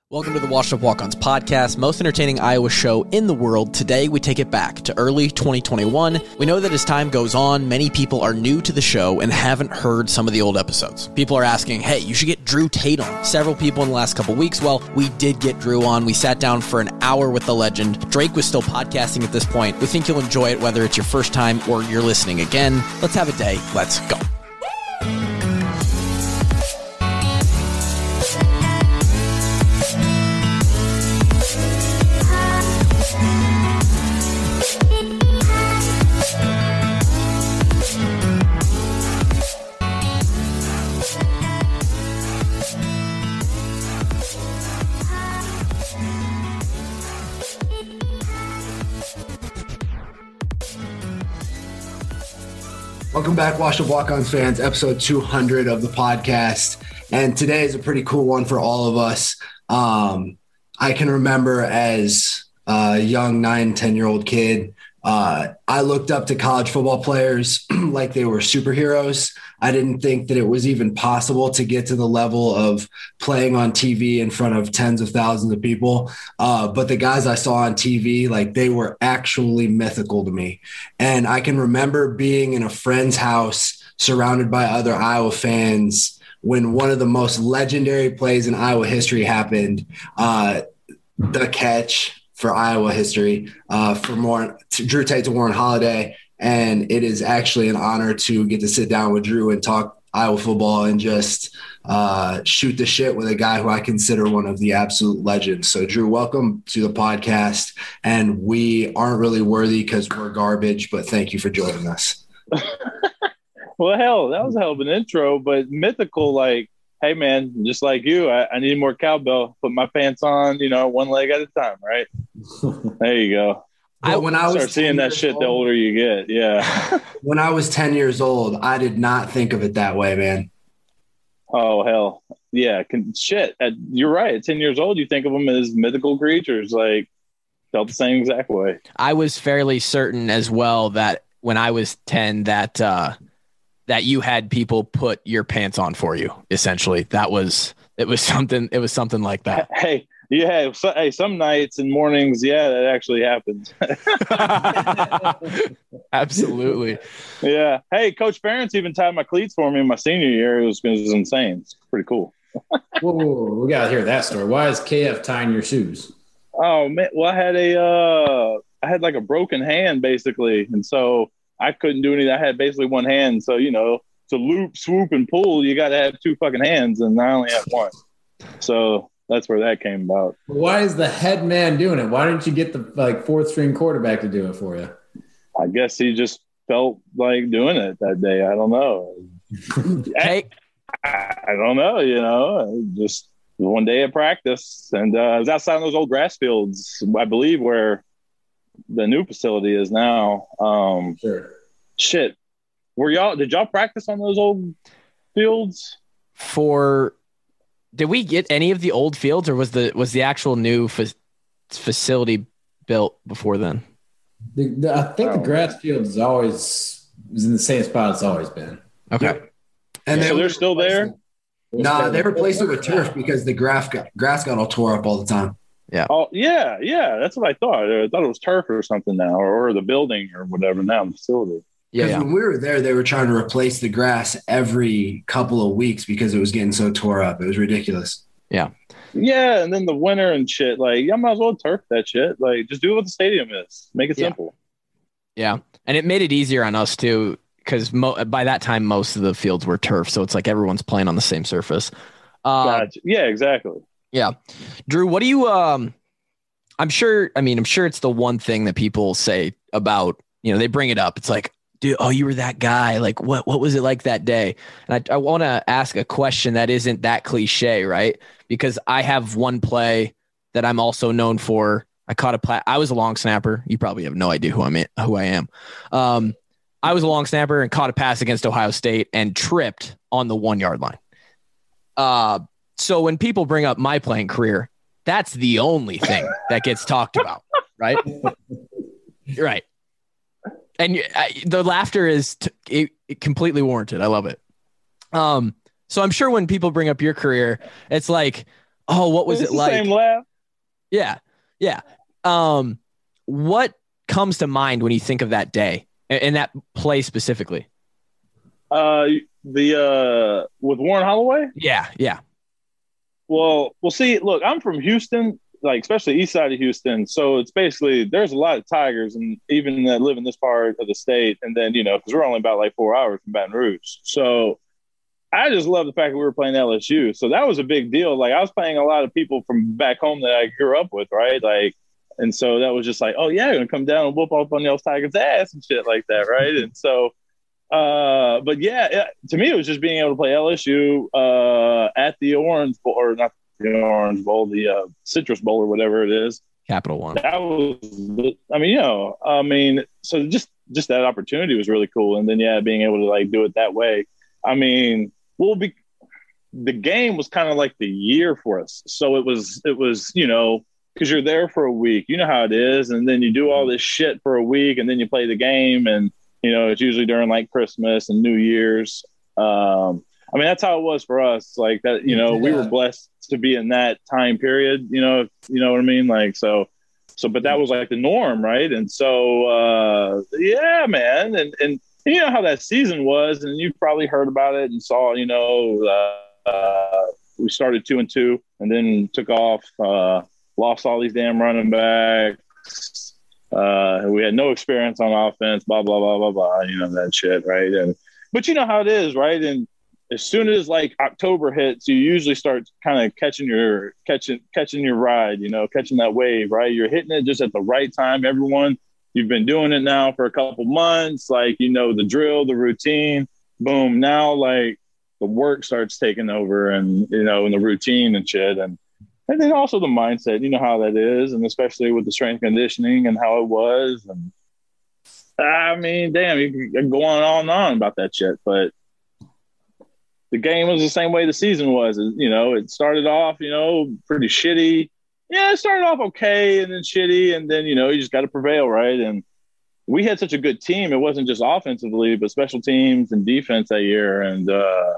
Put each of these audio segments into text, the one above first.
Welcome to the Washed Up Walk-Ons podcast, most entertaining Iowa show in the world. Today, we take it back to early 2021. We know that as time goes on, many people are new to the show and haven't heard some of the old episodes. People are asking, hey, you should get Drew Tate on. Several people in the last couple weeks. Well, we did get Drew on. We sat down for an hour with the legend. Drake was still podcasting at this point. We think you'll enjoy it, whether it's your first time or you're listening again. Let's have a day. Let's go. Welcome back, Washed Up Walk-Ons fans, episode 200 of the podcast. And today is a pretty cool one for all of us. I can remember as a young 9, 10-year-old kid, I looked up to college football players like they were superheroes. I didn't think that it was even possible to get to the level of playing on TV in front of tens of thousands of people. But the guys I saw on TV, like they were actually mythical to me. And I can remember being in a friend's house surrounded by other Iowa fans when one of the most legendary plays in Iowa history happened, the catch for Iowa history, Drew Tate to Warren Holiday. And it is actually an honor to get to sit down with Drew and talk Iowa football and just shoot the shit with a guy who I consider one of the absolute legends. So Drew, welcome to the podcast. And we aren't really worthy because we're garbage, but thank you for joining us. Well, hell, that was a hell of an intro, but mythical, like, hey, man, just like you, I need more cowbell. Put my pants on, one leg at a time, right? There you go. When I was start seeing that shit, the older you get, yeah. When I was 10 years old, I did not think of it that way, man. Oh, hell. Yeah, you're right. At 10 years old, you think of them as mythical creatures, like, felt the same exact way. I was fairly certain as well that when I was 10 that you had people put your pants on for you, essentially. It was something like that. Hey, yeah. Some nights and mornings, yeah, that actually happens. Absolutely. Yeah. Hey, Coach Ferentz even tied my cleats for me in my senior year. It was insane. It's pretty cool. Whoa, we got to hear that story. Why is KF tying your shoes? Oh, man. Well, I had like a broken hand, basically. And so I couldn't do anything. I had basically one hand. So, to loop, swoop, and pull, you got to have two fucking hands. And I only have one. So that's where that came about. Why is the head man doing it? Why didn't you get the fourth string quarterback to do it for you? I guess he just felt like doing it that day. I don't know. Hey. I don't know, just one day of practice. And I was outside on those old grass fields, I believe, where the new facility is now. Sure. Shit. Did y'all practice on those old fields? Did we get any of the old fields, or was the actual new facility built before then? I think the grass field is in the same spot it's always been. Okay. Yep. And so they're still there? No, they replaced it with turf because the grass got all tore up all the time. Yeah. Oh, yeah. That's what I thought. I thought it was turf or something now, or the building or whatever now, the facility. Yeah. When we were there, they were trying to replace the grass every couple of weeks because it was getting so tore up. It was ridiculous. Yeah. Yeah, and then the winter and shit. Like, I might as well turf that shit. Like, just do what the stadium is. Make it simple. Yeah, and it made it easier on us too, because by that time most of the fields were turf, so it's like everyone's playing on the same surface. Gotcha. Yeah, exactly. Yeah, Drew, what do you? I'm sure it's the one thing that people say about, they bring it up. It's like, dude, oh, you were that guy. Like, what was it like that day? And I want to ask a question that isn't that cliche, right? Because I have one play that I'm also known for. I was a long snapper. You probably have no idea who I am. I was a long snapper and caught a pass against Ohio State and tripped on the 1 yard line. So when people bring up my playing career, that's the only thing that gets talked about, right? Right. And the laughter is completely warranted. I love it. So I'm sure when people bring up your career, it's like, Oh, what was it's it like? Same laugh. Yeah. Yeah. What comes to mind when you think of that day and that play specifically? With Warren Holloway? Yeah. Yeah. Well, see, look, I'm from Houston, like especially east side of Houston. So it's basically there's a lot of Tigers and even that live in this part of the state. And then, because we're only about like 4 hours from Baton Rouge. So I just love the fact that we were playing LSU. So that was a big deal. Like I was playing a lot of people from back home that I grew up with, right? Like, and so that was just like, oh yeah, I'm gonna come down and whoop up on y'all's Tigers ass and shit like that, right? And so, but yeah, to me it was just being able to play LSU at the Orange Bowl, or not the Orange Bowl, the Citrus Bowl or whatever it is. Capital One. That was, so just that opportunity was really cool. And then yeah, being able to like do it that way. I mean, the game was kind of like the year for us. So it was, because you're there for a week, you know how it is. And then you do all this shit for a week and then you play the game. And, it's usually during like Christmas and New Year's. That's how it was for us. Like that, we were blessed to be in that time period, you know what I mean? Like, but that was like the norm. Right. And so, yeah, man. And you know how that season was, and you've probably heard about it and saw, we started 2-2 and then took off, lost all these damn running backs. We had no experience on offense, blah, blah, blah, blah, blah, that shit. Right. But you know how it is. Right. And as soon as like October hits, you usually start kind of catching your ride, catching that wave. Right. You're hitting it just at the right time. You've been doing it now for a couple months, like, the drill, the routine, boom. Now, like the work starts taking over and, and the routine and shit. And then also the mindset, you know how that is. And especially with the strength conditioning and how it was. And I mean, damn, you can go on and on about that shit. But the game was the same way the season was. It started off, pretty shitty. Yeah, it started off okay and then shitty, and then, you just got to prevail, right? And we had such a good team. It wasn't just offensively, but special teams and defense that year. And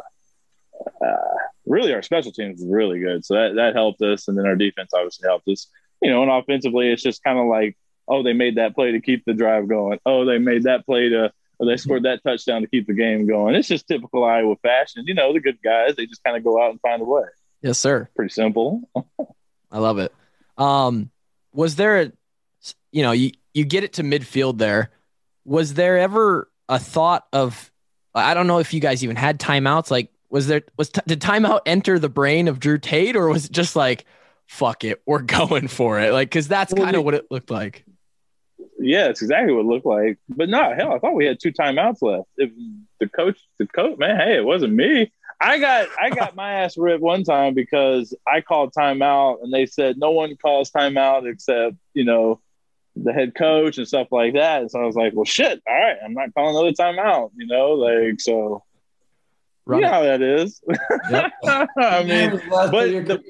really our special teams was really good. So that helped us. And then our defense obviously helped us. And offensively, it's just kind of like, oh, they made that play to keep the drive going. Oh, they made that play or they scored that touchdown to keep the game going. It's just typical Iowa fashion. The good guys, they just kind of go out and find a way. Yes, sir. Pretty simple. I love it. Was there you get it to midfield there. Was there ever a thought of, I don't know if you guys even had timeouts. Like, did timeout enter the brain of Drew Tate, or was it just like, fuck it, we're going for it? Like, cause that's kind of what it looked like. Yeah, it's exactly what it looked like. But no, hell, I thought we had 2 timeouts left. If the coach, man, hey, it wasn't me. I got my ass ripped one time because I called timeout and they said no one calls timeout except, the head coach and stuff like that. And so I was like, well, shit. All right. I'm not calling another timeout, so you know how that is. Yep. I mean, but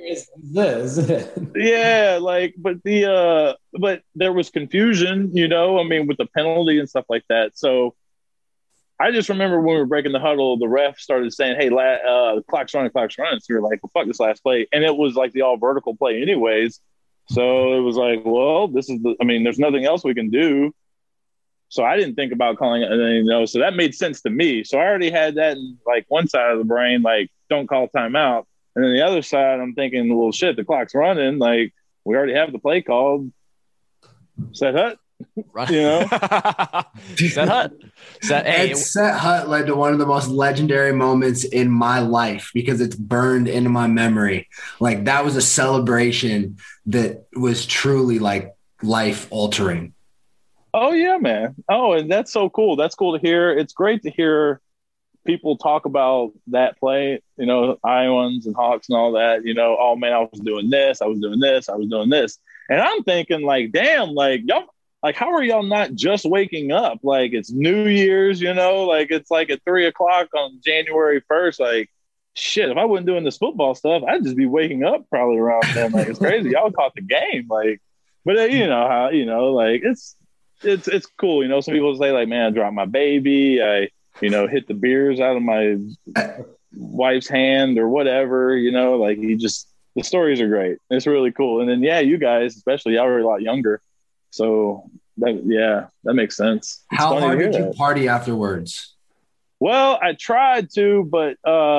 yeah, like, but there was confusion, with the penalty and stuff like that. So I just remember when we were breaking the huddle, the ref started saying, hey, the clock's running. So we were like, well, fuck this last play. And it was like the all vertical play anyways. So it was like, well, there's nothing else we can do. So I didn't think about calling it, so that made sense to me. So I already had that in like one side of the brain, like, don't call timeout. And then the other side, I'm thinking, well, shit, the clock's running. Like, we already have the play called. Set hut. Set hut. Set hut led to one of the most legendary moments in my life because it's burned into my memory. Like, that was a celebration that was truly like life altering. Oh yeah, man. Oh, and that's so cool. That's cool to hear. It's great to hear people talk about that play, Iowans and Hawks and all that, oh man, I was doing this. And I'm thinking like, damn, like y'all, like, how are y'all not just waking up? Like, it's New Year's, like it's like at 3:00 on January 1st. Like, shit, if I wasn't doing this football stuff, I'd just be waking up probably around then. Like, it's crazy. Y'all caught the game. Like, but how, like it's cool. Some people say like, man, I dropped my baby. I, hit the beers out of my wife's hand or whatever, like you just The stories are great. It's really cool. And then, yeah, you guys, especially, y'all were a lot younger. So, that makes sense. It's How funny hard to hear did you that. party afterwards? Well, I tried to, but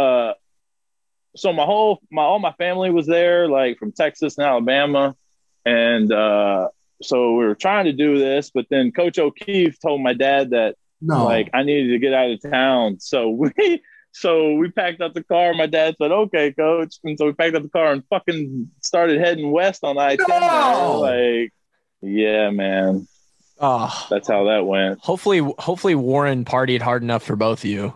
so all my family was there, like from Texas and Alabama, and so we were trying to do this, but then Coach O'Keefe told my dad that No. like I needed to get out of town, so we packed up the car. My dad said, "Okay, Coach," and so we packed up the car and fucking started heading west on I-10. No! Like, yeah, man, Oh, that's how that went. hopefully Warren partied hard enough for both of you.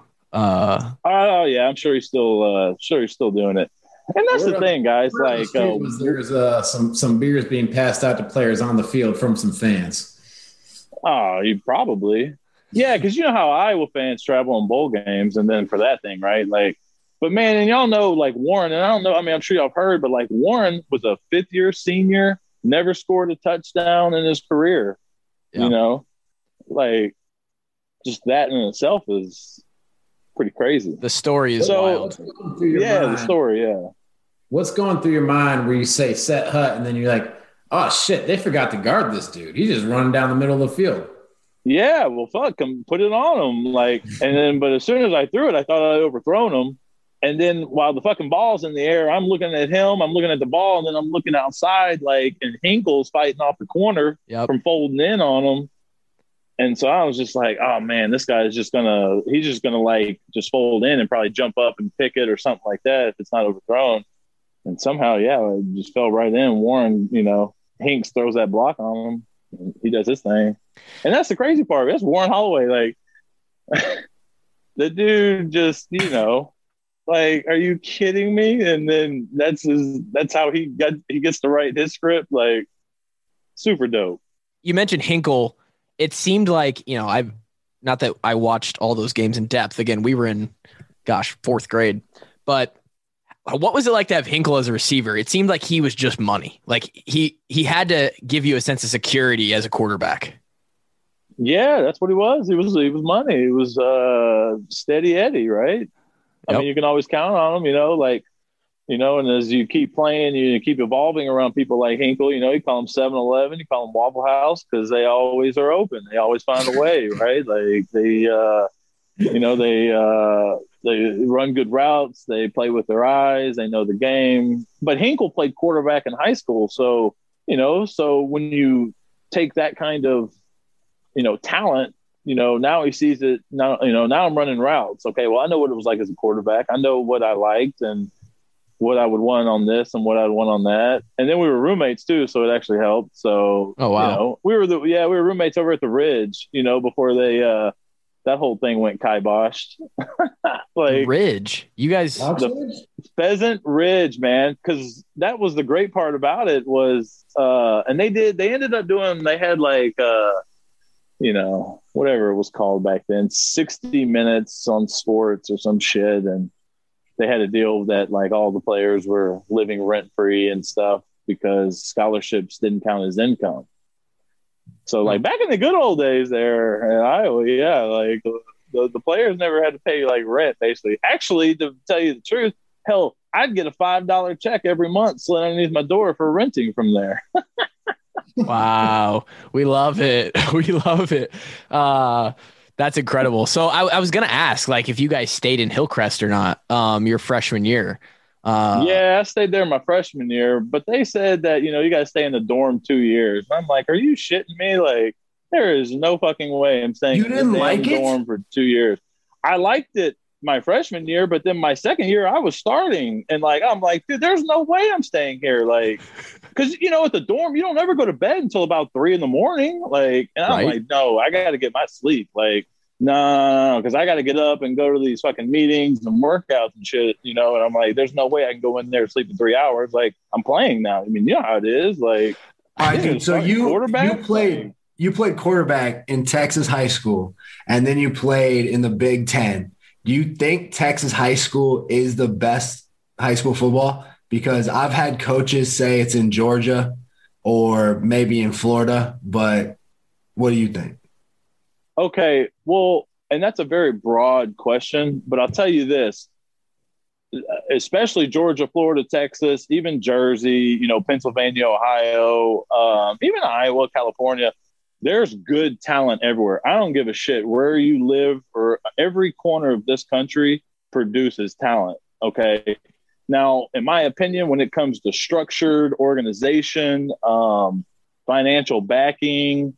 Oh yeah, I'm sure he's still doing it. And that's the thing, guys. Like, there's some beers being passed out to players on the field from some fans. oh, you probably, yeah, because you know how Iowa fans travel on bowl games, and then for that thing, right? Like, but man, and y'all know, like Warren, and I don't know. I mean, I'm sure y'all have heard, but like Warren was a fifth-year senior, never scored a touchdown in his career. Yeah. You know, like just that in itself is pretty crazy. The story is wild. The story, yeah. What's going through your mind where you say set hut and then you're like, oh shit, they forgot to guard this dude. He's just running down the middle of the field. Yeah, well, fuck, put it on him. Like, and then, but as soon as I threw it, I thought I'd overthrown him. And then while the fucking ball's in the air, I'm looking at him, I'm looking at the ball, and then I'm looking outside, like, and Hinkle's fighting off the corner from folding in on him. And so I was just like, oh man, this guy is he's just gonna like just fold in and probably jump up and pick it or something like that if it's not overthrown. And somehow, it just fell right in. Warren, Hinks throws that block on him. And he does his thing. And that's the crazy part. That's Warren Holloway. Like the dude just, like, are you kidding me? And then that's how he gets to write his script. Like, super dope. You mentioned Hinkle. It seemed like, I've not that I watched all those games in depth. Again, we were in, fourth grade. But what was it like to have Hinkle as a receiver? It seemed like he was just money. Like he had to give you a sense of security as a quarterback. Yeah, that's what he was. He was money. He was steady Eddie, right? I mean, you can always count on him, and as you keep playing, you keep evolving around people like Hinkle, you call them 7-Eleven, you call them Waffle House because they always are open. They always find a way, right? Like they run good routes. They play with their eyes. They know the game. But Hinkle played quarterback in high school. So, so when you take that kind of, talent, now he sees it now, now I'm running routes. Okay. Well, I know what it was like as a quarterback. I know what I liked and what I would want on this and what I'd want on that. And then we were roommates too. So it actually helped. So, oh, wow. We were roommates over at the Ridge, before they, that whole thing went kiboshed. Like Ridge, you guys, the Pheasant Ridge, man. Cause that was the great part about it was, and they ended up doing, they had like, whatever it was called back then, 60 minutes on sports or some shit. And they had a deal that like all the players were living rent free and stuff because scholarships didn't count as income. So like back in the good old days there in Iowa, like the players never had to pay like rent basically. Actually, to tell you the truth, hell, I'd get a $5 check every month slid underneath my door for renting from there. Wow. We love it. We love it. That's incredible. So I was going to ask, like, if you guys stayed in Hillcrest or not, your freshman year. Yeah, I stayed there my freshman year, but they said that, you got to stay in the dorm 2 years. I'm like, are you shitting me? Like, there is no fucking way I'm staying in the dorm for 2 years. I liked it my freshman year, but then my second year I was starting and like, I'm like, dude, there's no way I'm staying here. Like, cause at the dorm, you don't ever go to bed until about 3 a.m. Like, and I'm like, no, I got to get my sleep. Like, no, cause I got to get up and go to these fucking meetings and workouts and shit, and I'm like, there's no way I can go in there sleep for 3 hours. Like I'm playing now. I mean, you know how it is. Like, all right, dude, so you played quarterback in Texas high school and then you played in the Big Ten. Do you think Texas high school is the best high school football? Because I've had coaches say it's in Georgia or maybe in Florida, but what do you think? Okay, well, and that's a very broad question, but I'll tell you this. especially Georgia, Florida, Texas, even Jersey, Pennsylvania, Ohio, even Iowa, California. There's good talent everywhere. I don't give a shit where you live, or every corner of this country produces talent. Okay. Now, in my opinion, when it comes to structured organization, financial backing,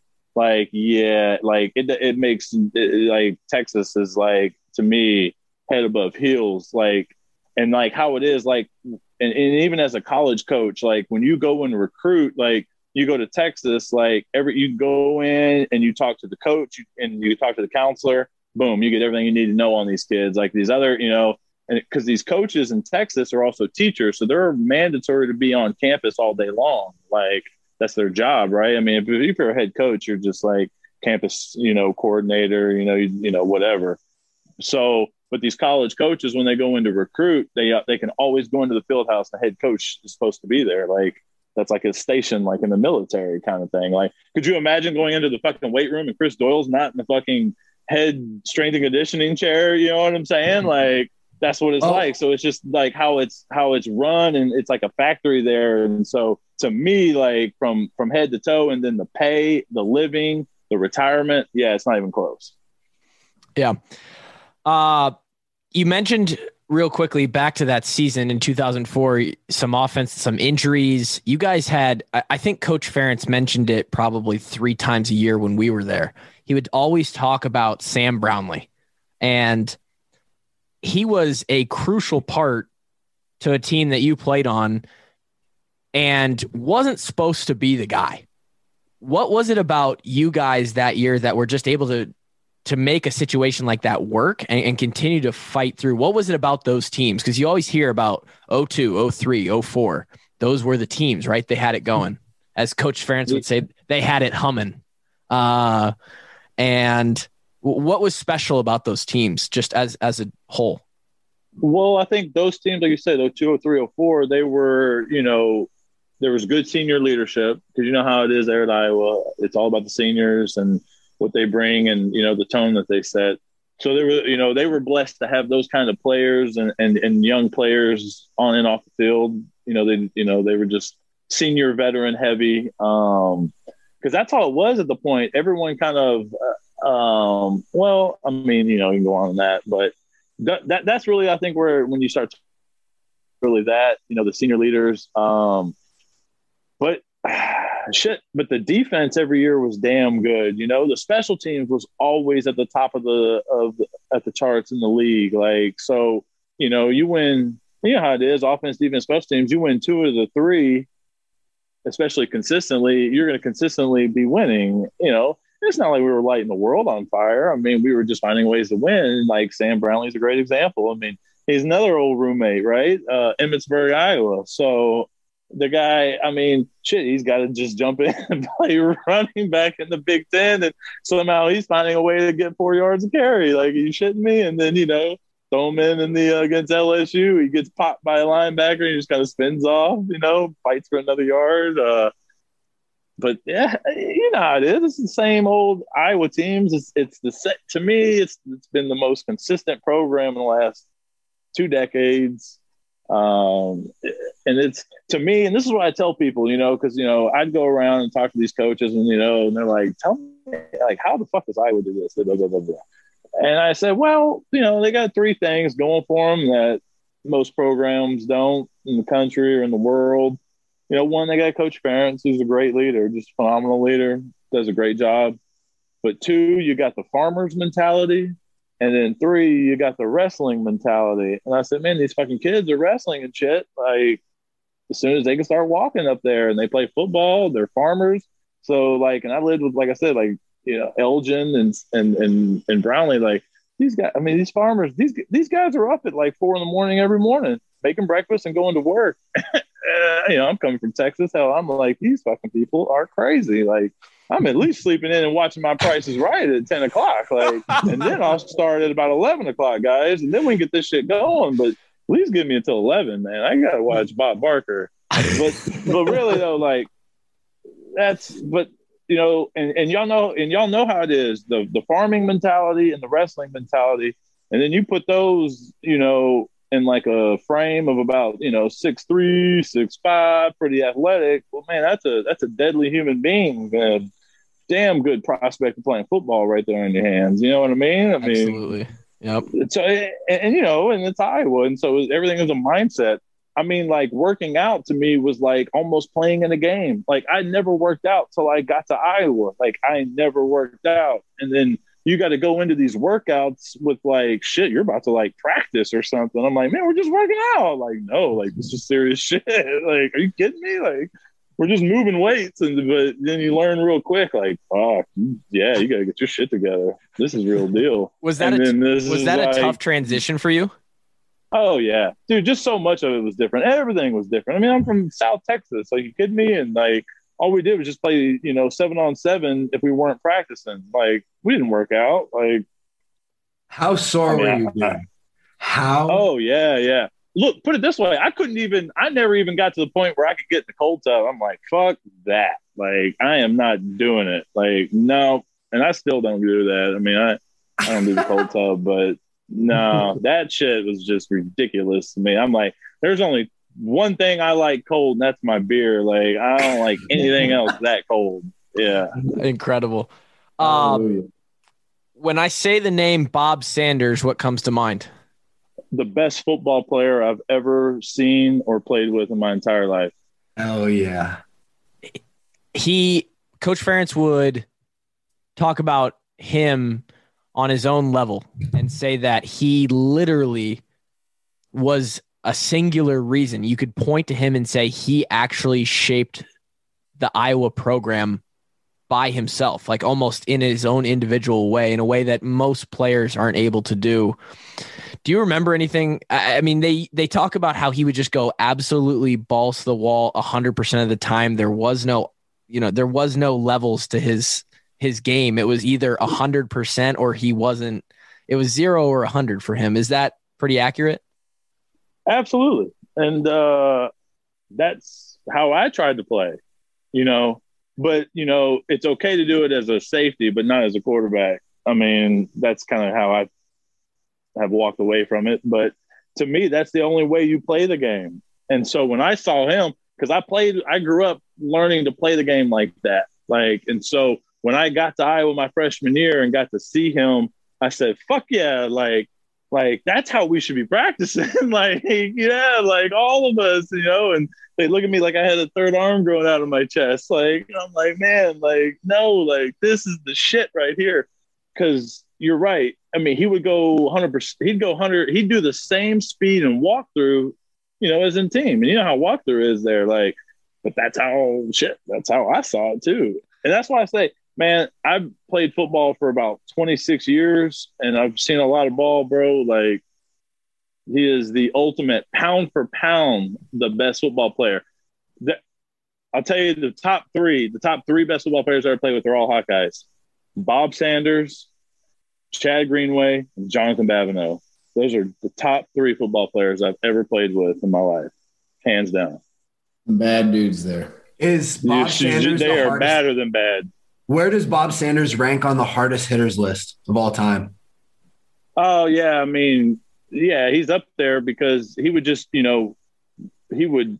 it makes like Texas is like, to me, head above heels, and like how it is, like, and even as a college coach, like when you go and recruit, like you go to Texas, like you go in and you talk to the coach and you talk to the counselor, boom, you get everything you need to know on these kids. Like these other, and because these coaches in Texas are also teachers, so they're mandatory to be on campus all day long. Like that's their job, right? I mean, if you're a head coach, you're just like campus, coordinator, whatever. So, but these college coaches, when they go into recruit, they can always go into the field house. The head coach is supposed to be there. Like that's like a station, like in the military kind of thing. Like, could you imagine going into the fucking weight room and Chris Doyle's not in the fucking head strength and conditioning chair? You know what I'm saying? Like that's what it's like. So it's just like how it's run, and it's like a factory there. And so to me, like from head to toe, and then the pay, the living, the retirement, yeah, it's not even close. Yeah. You mentioned real quickly back to that season in 2004, some offense, some injuries. You guys had, I think Coach Ferentz mentioned it probably 3 times a year when we were there. He would always talk about Sam Brownlee, and he was a crucial part to a team that you played on and wasn't supposed to be the guy. What was it about you guys that year that were just able to make a situation like that work and continue to fight through? What was it about those teams? Because you always hear about 02, 03, 04. Those were the teams, right? They had it going. As Coach Ferentz would say, they had it humming. And what was special about those teams just as a whole? Well, I think those teams, like you said, 02, 03, 04, they were, there was good senior leadership, because you know how it is there at Iowa. It's all about the seniors and what they bring and, the tone that they set. So they were blessed to have those kind of players and young players on and off the field. They were just senior veteran heavy. Because that's all it was at the point. Everyone kind of, you can go on that, but that's really, I think, where when you start really that, the senior leaders, but but the defense every year was damn good. The special teams was always at the top of the charts in the league. Like, so, you win, how it is, offense, defense, special teams, you win 2 of the 3, especially consistently, you're going to consistently be winning. It's not like we were lighting the world on fire. I mean, we were just finding ways to win. Like Sam Brownlee's a great example. I mean, he's another old roommate, right? Emmitsburg, Iowa. So the guy, I mean, shit, he's got to just jump in and play running back in the Big Ten, and somehow he's finding a way to get 4 yards of carry. Like, are you shitting me? And then, throw him in the against LSU. He gets popped by a linebacker and he just kind of spins off, fights for another yard. But yeah, you know how it is. It's the same old Iowa teams. It's the set. To me, it's been the most consistent program in the last 2 decades. And it's, to me, and this is what I tell people, because I'd go around and talk to these coaches, and and they're like, tell me, like, how the fuck does Iowa do this? Blah, blah, blah, blah. And I said, well, they got 3 things going for them that most programs don't in the country or in the world. One, they got Coach Ferentz, who's a great leader, just a phenomenal leader, does a great job. But 2, you got the farmer's mentality. And then 3, you got the wrestling mentality. And I said, man, these fucking kids are wrestling and shit. Like, as soon as they can start walking up there and they play football, they're farmers. So, like, and I lived with, like I said, like, Elgin and Brownlee, like, these guys, I mean, these farmers, these guys are up at like 4 a.m. every morning, making breakfast and going to work. I'm coming from Texas. Hell, I'm like, these fucking people are crazy. Like, I'm at least sleeping in and watching my Price is Right at 10 o'clock. Like, and then I'll start at about 11 o'clock, guys. And then we can get this shit going. But at least give me until 11, man. I got to watch Bob Barker. But really though, like, and y'all know how it is, the farming mentality and the wrestling mentality. And then you put those, in like a frame of about 6'3", 6'5", pretty athletic. Well, man, that's a deadly human being. Man. Damn good prospect of playing football right there in your hands. You know what I mean? Absolutely. Yep. So and it's Iowa, and so everything is a mindset. I mean, like working out to me was like almost playing in a game. Like I never worked out till I got to Iowa. Like I never worked out, and then you got to go into these workouts with like shit. You're about to like practice or something. I'm like, man, we're just working out. Like no, like this is serious shit. Like, are you kidding me? Like we're just moving weights, but then you learn real quick. Like, oh yeah, you got to get your shit together. This is real deal. Was that a tough transition for you? Oh yeah, dude, just so much of it was different. Everything was different. I mean, I'm from South Texas. Like, you kidding me? And like, all we did was just play, 7-on-7 if we weren't practicing. Like, we didn't work out. Like, how sore were you, dude? How? Oh yeah. Look, put it this way. I never even got to the point where I could get in the cold tub. I'm like, fuck that. Like, I am not doing it. Like, no. And I still don't do that. I mean, I don't do the cold tub, but no, that shit was just ridiculous to me. I'm like, there's only one thing I like cold, and that's my beer. Like, I don't like anything else that cold. Yeah. Incredible. When I say the name Bob Sanders, what comes to mind? The best football player I've ever seen or played with in my entire life. Oh yeah. Coach Ferentz would talk about him on his own level and say that he literally was a singular reason. You could point to him and say he actually shaped the Iowa program by himself, like almost in his own individual way, in a way that most players aren't able to do. Do you remember anything? I mean, they talk about how he would just go absolutely balls to the wall 100% of the time. There was no levels to his game. It was either 100% or he wasn't. It was 0 or 100 for him. Is that pretty accurate? Absolutely. And that's how I tried to play, but it's okay to do it as a safety, but not as a quarterback. I mean, that's kind of how I have walked away from it. But to me, that's the only way you play the game. And so when I saw him, because I grew up learning to play the game like that. And so when I got to Iowa my freshman year and got to see him, I said, fuck yeah, like that's how we should be practicing. Like all of us, and they look at me like I had a third arm growing out of my chest. Like, I'm like, man, like, no, like this is the shit right here. Cause you're right. I mean, he would go 100%, he'd go 100, he'd do the same speed and walk through, as in team. And you know how walk through is there, like, but that's how I saw it too. And that's why I say, man, I've played football for about 26 years and I've seen a lot of ball, bro. Like, he is the ultimate pound for pound, the best football player. I'll tell you the top three best football players I ever played with are all Hawkeyes. Bob Sanders, Chad Greenway, and Jonathan Babineau. Those are the top 3 football players I've ever played with in my life, hands down. Bad dudes there. Is Bob Sanders they are badder than bad. Where does Bob Sanders rank on the hardest hitters list of all time? Oh, yeah. I mean, yeah, he's up there because he would just, he would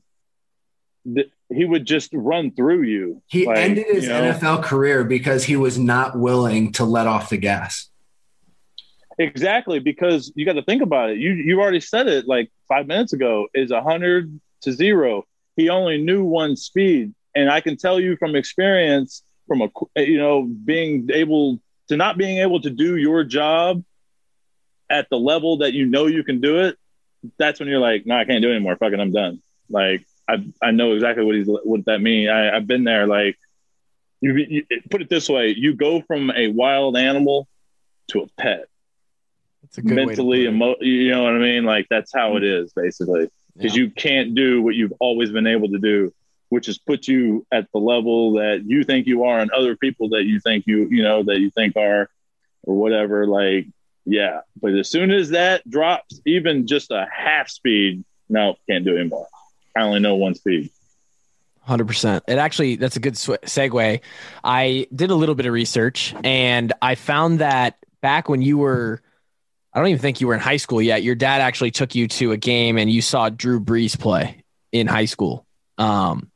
just run through you. He ended his NFL career because he was not willing to let off the gas. Exactly, because you got to think about it. You already said it like 5 minutes ago, is 100 to 0. He only knew one speed. And I can tell you from experience, from being able to not being able to do your job at the level that you can do it, that's when you're like, no, I can't do it anymore. Fucking, I'm done. Like, I know exactly what that means. I've been there. Like, you put it this way: you go from a wild animal to a pet. That's a good mentally, you know what I mean? Like, that's how it is basically, because you can't do what you've always been able to do, which is put you at the level that you think you are and other people that you think that you think are, or whatever. Like, yeah. But as soon as that drops, even just a half speed, no, can't do it anymore. I only know one speed. 100%. It actually, that's a good segue. I did a little bit of research and I found that back when you were I don't even think you were in high school yet. Your dad actually took you to a game and you saw Drew Brees play in high school. And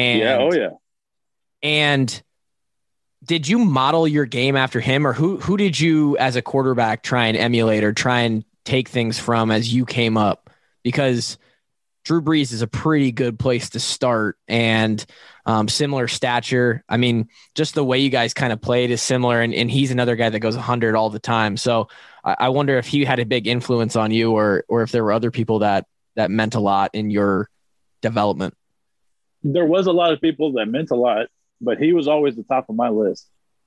And did you model your game after him, or who did you as a quarterback try and emulate or try and take things from as you came up? Because Drew Brees is a pretty good place to start, and similar stature. I mean, just the way you guys kind of played is similar, and he's another guy that goes 100 all the time. So I wonder if he had a big influence on you, or if there were other people that meant a lot in your development. There was a lot of people that meant a lot, but he was always the top of my list.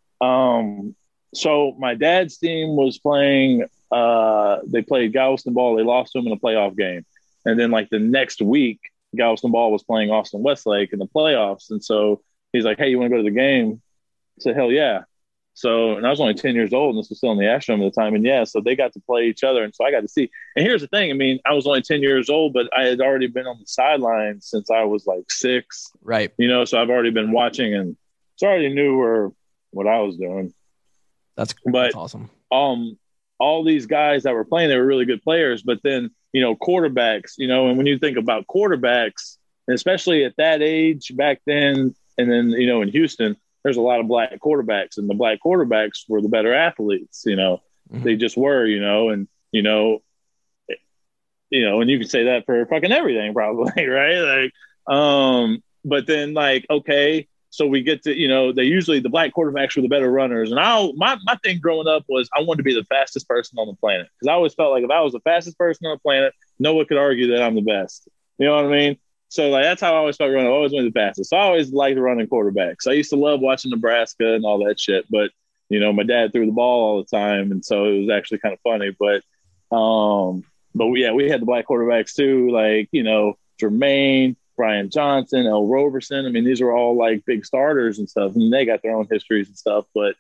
So my dad's team was playing, they played Galveston Ball. They lost to him in a playoff game. And then like the next week, Galveston Ball was playing Austin Westlake in the playoffs. And so he's like, hey, you want to go to the game? I said, hell yeah. So, and I was only 10 years old, and this was still in the Astrodome at the time. And yeah, so they got to play each other. And so I got to see. And here's the thing. I mean, I was only 10 years old, but I had already been on the sidelines since I was like 6. Right. You know, so I've already been watching, and so I already knew what I was doing. That's awesome. All these guys that were playing, they were really good players. But then, you know, quarterbacks, you know, and when you think about quarterbacks, and especially at that age back then, and then, you know, in Houston, there's a lot of black quarterbacks, and the black quarterbacks were the better athletes, you know, they just were, you know, and, you know, and you can say that for fucking everything probably. Right. Like, but then like, okay, so we get to, you know, the black quarterbacks were the better runners. And my thing growing up was I wanted to be the fastest person on the planet. Cause I always felt like if I was the fastest person on the planet, no one could argue that I'm the best. You know what I mean? So like, that's how I always felt growing up. I always wanted the fastest. So I always liked running quarterbacks. I used to love watching Nebraska and all that shit, but you know, my dad threw the ball all the time. And so it was actually kind of funny, but yeah, we had the black quarterbacks too. Like, you know, Jermaine, Brian Johnson, El Roberson. I mean, these were all like big starters and stuff, and they got their own histories and stuff. But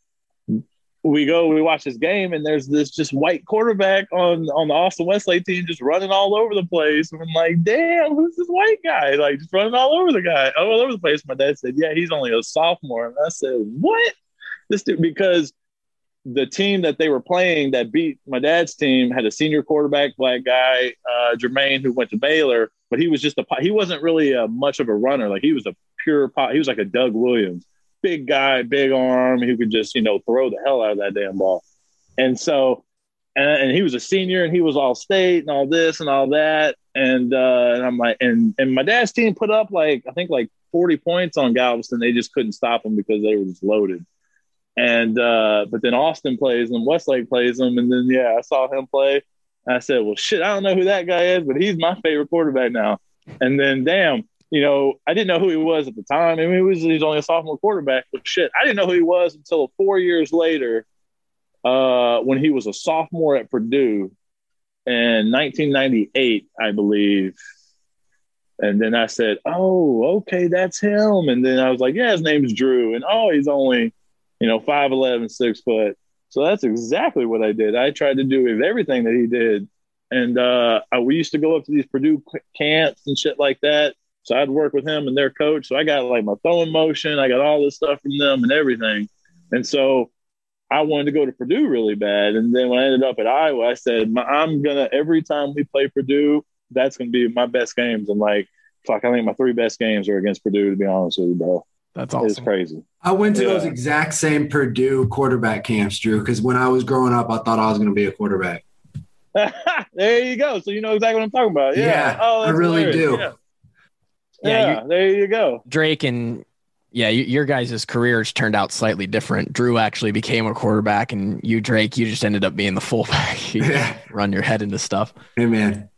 we watch this game, and there's this just white quarterback on the Austin Westlake team just running all over the place. And I'm like, damn, who's this white guy? Like just running all over the place. My dad said, yeah, he's only a sophomore. And I said, what? This dude, because the team that they were playing that beat my dad's team had a senior quarterback, black guy, Jermaine, who went to Baylor, but he was he wasn't really much of a runner. Like he was he was like a Doug Williams, big guy, big arm, who could just, you know, throw the hell out of that damn ball. And so, and he was a senior, and he was all state and all this and all that. And I'm like, and my dad's team put up I think 40 points on Galveston. They just couldn't stop them because they were just loaded. And but then Austin plays them, Westlake plays them, and then I saw him play. And I said, well, shit, I don't know who that guy is, but he's my favorite quarterback now. And then, damn, you know, I didn't know who he was at the time. I mean, he's only a sophomore quarterback, but shit, I didn't know who he was until 4 years later, when he was a sophomore at Purdue in 1998, I believe. And then I said, oh, okay, that's him. And then I was like, yeah, his name's Drew, and he's only, you know, 5'11", 6 foot. So that's exactly what I did. I tried to do everything that he did. And we used to go up to these Purdue camps and shit like that. So I'd work with him and their coach. So I got like my throwing motion. I got all this stuff from them and everything. And so I wanted to go to Purdue really bad. And then when I ended up at Iowa, I said, every time we play Purdue, that's going to be my best games. And like, fuck, I think my 3 best games are against Purdue, to be honest with you, bro. That's awesome. It's crazy. I went to those exact same Purdue quarterback camps, Drew, because when I was growing up, I thought I was going to be a quarterback. There you go. So you know exactly what I'm talking about. Yeah. I really hilarious. do. Yeah, there you go. Drake and your guys' careers turned out slightly different. Drew actually became a quarterback, and you, Drake, you just ended up being the fullback. You run your head into stuff. Hey, man.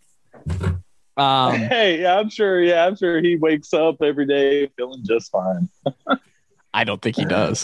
I'm sure he wakes up every day feeling just fine. I don't think he does.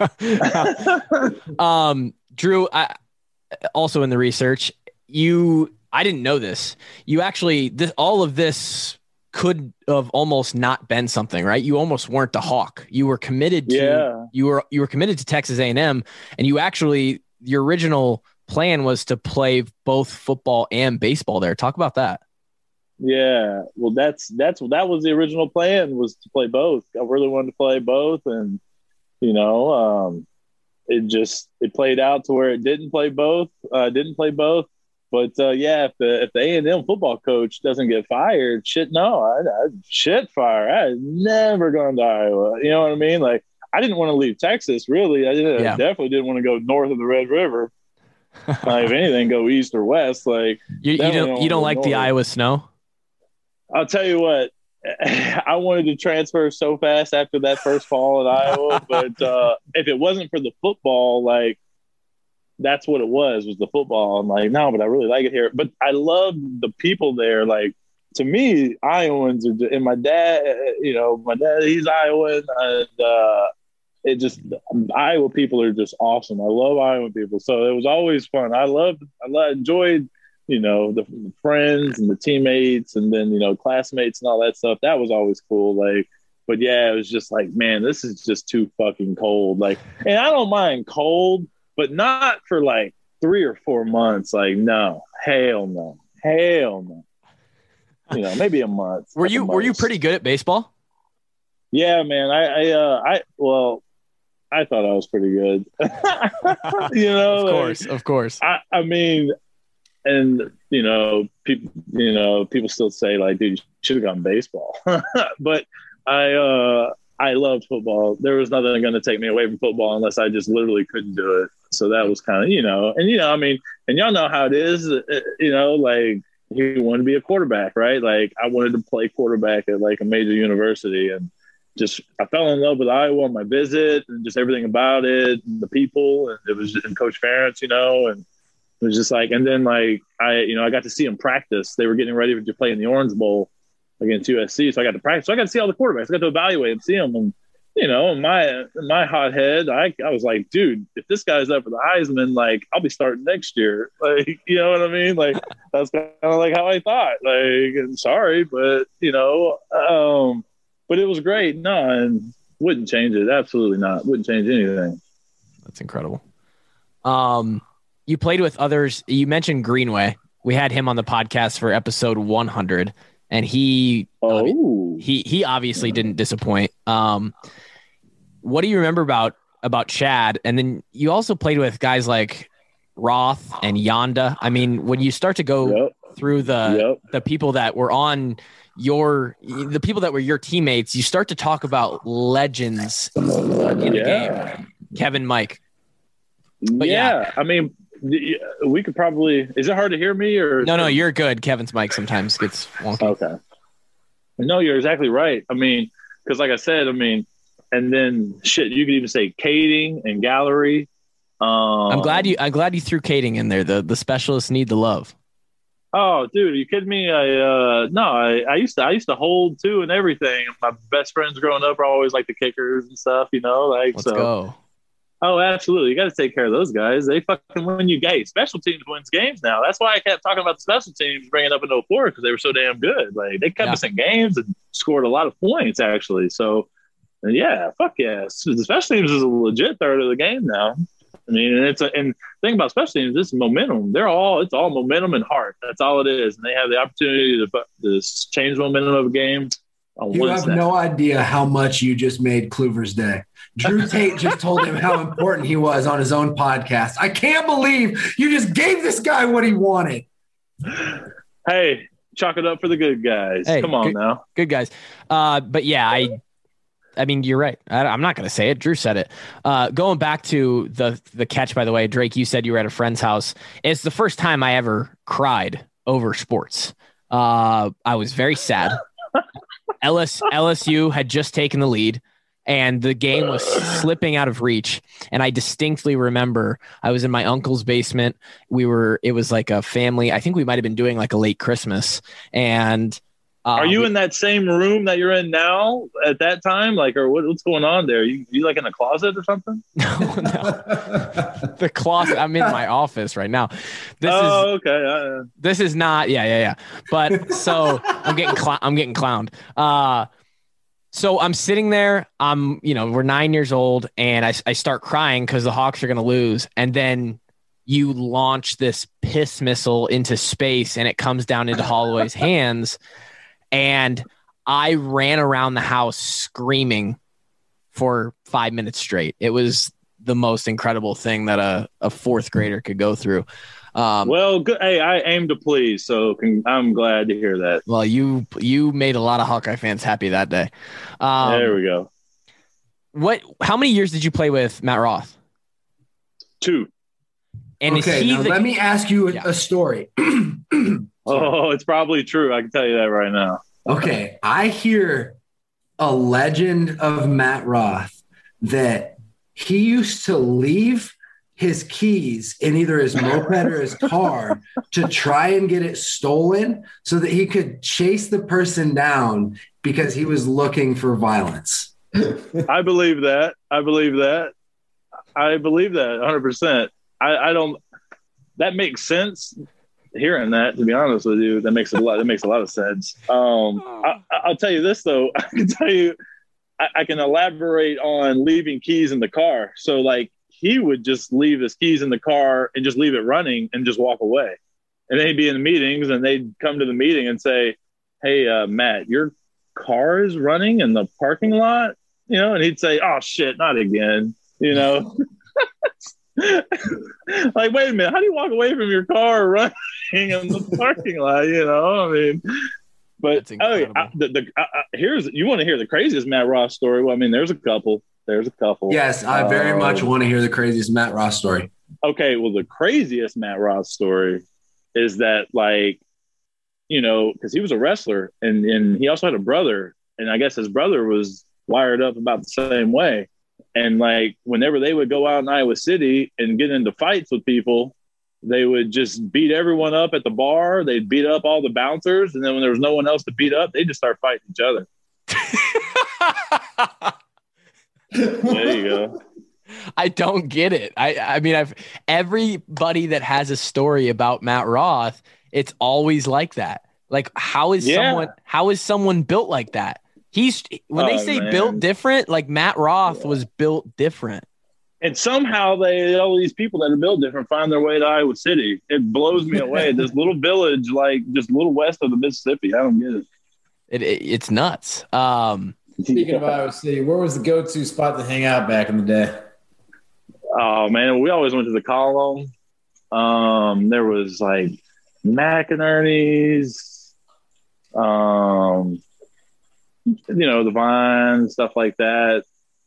Drew, also in the research, I didn't know this. You actually, all of this could have almost not been something, right? You almost weren't the Hawk. You were committed to you were committed to Texas A&M, and you actually, your original plan was to play both football and baseball there. Talk about that. Yeah, well, that was the original plan, was to play both. I really wanted to play both, and you know, it played out to where it didn't play both. But yeah, if the A&M football coach doesn't get fired, I'd shit fire. I had never gone to Iowa. You know what I mean? Like, I didn't want to leave Texas, really. I definitely didn't want to go north of the Red River. If anything, go east or west. Like, you don't like the Iowa snow? I'll tell you what. I wanted to transfer so fast after that first fall at Iowa, but if it wasn't for the football, like, that's what it was the football. I'm like, no, but I really like it here. But I love the people there. Like, to me, Iowans are and my dad, he's Iowan, and Iowa people are just awesome. I love Iowa people. So it was always fun. I enjoyed, the friends and the teammates and then, classmates and all that stuff. That was always cool. Like, but yeah, it was just like, man, this is just too fucking cold. Like, and I don't mind cold, but not for like 3 or 4 months. Like, no, hell no. Maybe a month. Were you pretty good at baseball? Yeah, man. I thought I was pretty good. Of course. I mean, and people still say like, dude, you should have gone baseball. But I loved football. There was nothing going to take me away from football unless I just literally couldn't do it. So that was kind of, I mean, and y'all know how it is, like, he wanted to be a quarterback, right? Like, I wanted to play quarterback at like a major university, and I fell in love with Iowa on my visit and just everything about it and the people, and it was, and Coach Ferentz, and it was just like, and then like, I got to see him practice. They were getting ready to play in the Orange Bowl against USC. So I got to practice. So I got to see all the quarterbacks. I got to evaluate and see them. And, my hot head, I was like, dude, if this guy's up for the Heisman, like, I'll be starting next year. Like, you know what I mean? Like, that's kind of like how I thought. Like, and sorry, but, but it was great. No, and wouldn't change it. Absolutely not. Wouldn't change anything. That's incredible. You played with others. You mentioned Greenway. We had him on the podcast for episode 100. And he obviously didn't disappoint. What do you remember about Chad? And then you also played with guys like Roth and Yonda. I mean, when you start to go through the people that were on the people that were your teammates, you start to talk about legends in the game. Kevin, Mike. But yeah, I mean, we could probably. Is it hard to hear me or? No, you're good. Kevin's mic sometimes gets wonky. Okay. No, you're exactly right. I mean, because like I said, and then shit, you could even say cading and gallery. I'm glad you threw cading in there. The specialists need the love. Oh, dude, are you kidding me? I used to hold too and everything. My best friends growing up are always like the kickers and stuff. Let's go. Oh, absolutely. You got to take care of those guys. They fucking win you games. Special teams wins games now. That's why I kept talking about the special teams bringing up in 04 because they were so damn good. Like, they kept us in games and scored a lot of points, actually. So, yeah, fuck yeah. The special teams is a legit third of the game now. I mean, and the thing about special teams, it's momentum. It's all momentum and heart. That's all it is. And they have the opportunity to change the momentum of a game. You have no idea how much you just made Kluver's day. Drew Tate just told him how important he was on his own podcast. I can't believe you just gave this guy what he wanted. Hey, chalk it up for the good guys. Hey, come on now. Good guys. But yeah, I mean, you're right. I'm not going to say it. Drew said it. Going back to the catch, by the way, Drake, you said you were at a friend's house. It's the first time I ever cried over sports. I was very sad. LSU had just taken the lead and the game was slipping out of reach. And I distinctly remember I was in my uncle's basement. It was like a family. I think we might've been doing like a late Christmas. And are you in that same room that you're in now at that time? Like, or what's going on there? You like in a closet or something? No. The closet. I'm in my office right now. Okay. This is not. Yeah. But so I'm getting clowned. So I'm sitting there. We're 9 years old, and I start crying because the Hawks are going to lose, and then you launch this piss missile into space, and it comes down into Holloway's hands. And I ran around the house screaming for 5 minutes straight. It was the most incredible thing that a fourth grader could go through. Well, good. Hey, I aim to please, so I'm glad to hear that. Well, you made a lot of Hawkeye fans happy that day. There we go. How many years did you play with Matt Roth? 2. And okay, now let me ask you a story. Oh, it's probably true. I can tell you that right now. Okay, I hear a legend of Matt Roth that he used to leave his keys in either his moped or his car to try and get it stolen so that he could chase the person down because he was looking for violence. I believe that. 100%. I don't, that makes sense hearing that, to be honest with you. That makes a lot of sense. I'll tell you this though. I can tell you, I can elaborate on leaving keys in the car. So like, he would just leave his keys in the car and just leave it running and just walk away. And then he'd be in the meetings and they'd come to the meeting and say, hey, Matt, your car is running in the parking lot, and he'd say, oh shit, not again, like, wait a minute, how do you walk away from your car running in the parking lot? But you want to hear the craziest Matt Roth story? Well, there's a couple. Yes, I very much want to hear the craziest Matt Roth story. Okay, well, the craziest Matt Roth story is that, like, because he was a wrestler and he also had a brother, and I guess his brother was wired up about the same way. And like, whenever they would go out in Iowa City and get into fights with people, they would just beat everyone up at the bar. They'd beat up all the bouncers. And then when there was no one else to beat up, they just start fighting each other. There you go. I don't get it. I've everybody that has a story about Matt Roth, it's always like that. Like, how is someone built like that? When they say built different, like Matt Roth was built different. And somehow all these people that are built different find their way to Iowa City. It blows me away. This little village, like just a little west of the Mississippi. I don't get it. It's nuts. Speaking of Iowa City, where was the go-to spot to hang out back in the day? Oh man, we always went to the Column. There was like McInerney's, the Vine, stuff like that.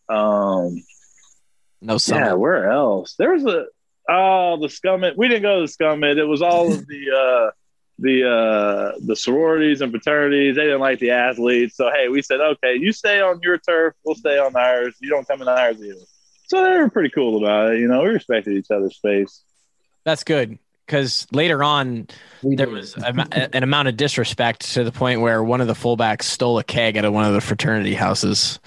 No Summit. Yeah, where else? There was the Scummit. We didn't go to the Scummit. It was all of the sororities and fraternities. They didn't like the athletes. So, hey, we said, okay, you stay on your turf. We'll stay on ours. You don't come in ours either. So they were pretty cool about it. We respected each other's space. That's good. Because later on, there was an amount of disrespect to the point where one of the fullbacks stole a keg out of one of the fraternity houses.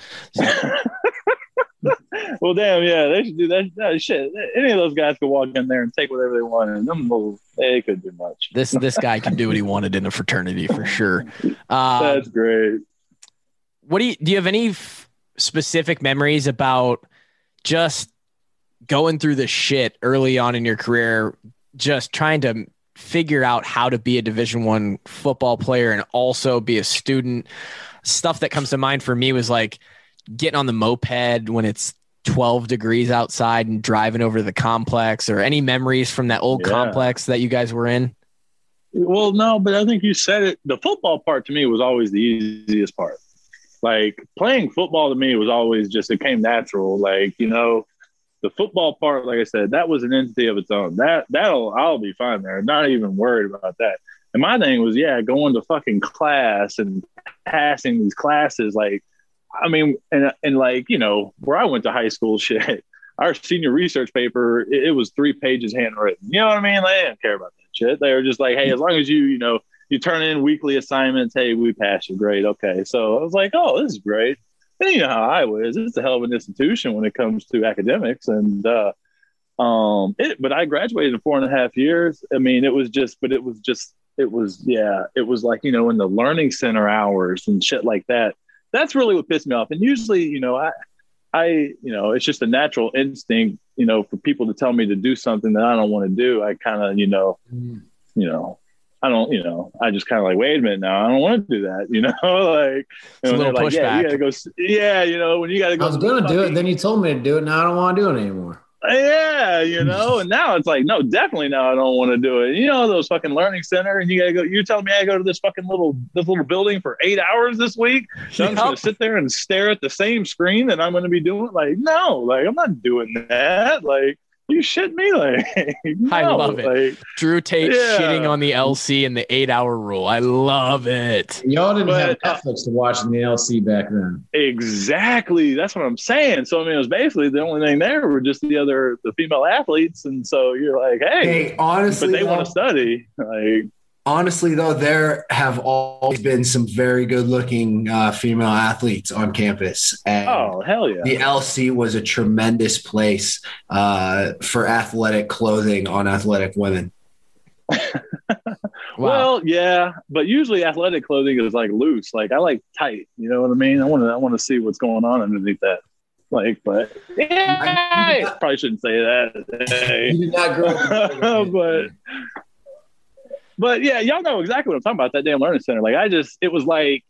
Well, damn, yeah, they should do that shit. Any of those guys could walk in there and take whatever they want, and they couldn't do much. This guy could do what he wanted in a fraternity for sure. That's great. What do you have any specific memories about just going through the shit early on in your career, just trying to figure out how to be a Division I football player and also be a student? Stuff that comes to mind for me was like getting on the moped when it's 12 degrees outside and driving over the complex, or any memories from that old complex that you guys were in? Well, no, but I think you said it. The football part to me was always the easiest part. Like, playing football to me was always just, it came natural. Like, the football part, like I said, that was an entity of its own. I'll be fine there. Not even worried about that. And my thing was, going to fucking class and passing these classes. Like, and like, where I went to high school, shit, our senior research paper, it was 3 pages handwritten. You know what I mean? They didn't care about that shit. They were just like, hey, as long as you turn in weekly assignments, hey, we passed you. Great. Okay. So I was like, oh, this is great. And you know how Iowa is. It's a hell of an institution when it comes to academics. And, but I graduated in 4.5 years. It was like, in the learning center hours and shit like that. That's really what pissed me off. And usually, it's just a natural instinct, for people to tell me to do something that I don't want to do. I kind of, I don't, I just kind of like, wait a minute now. I don't want to do that, like, It's a little like, yeah, you pushback. gotta go. Yeah. When you gotta go. I was going to do it. Then you told me to do it. Now I don't want to do it anymore. Yeah, and now it's like, no, definitely now I don't want to do it. Those fucking learning center, and you gotta go. You're telling me I go to this little building for 8 hours this week. So I'm just gonna sit there and stare at the same screen that I'm gonna be doing. Like, no, like I'm not doing that. Like, you shit me, like no, I love it. Like, Drew Tate shitting on the LC and the 8-hour rule. I love it. Y'all didn't have Netflix to watch in the LC back then. Exactly. That's what I'm saying. So, I mean, it was basically the only thing there were just the female athletes. And so you're like, hey honestly, but they want to study. Like, honestly, though, there have always been some very good-looking female athletes on campus. And oh, hell yeah. The LC was a tremendous place for athletic clothing on athletic women. Wow. Well, yeah, but usually athletic clothing is like loose. Like I like tight. You know what I mean? I want to see what's going on underneath that. Like, but yeah, I probably shouldn't say that. Hey. You did not grow up. But yeah, y'all know exactly what I'm talking about. That damn learning center. Like it was like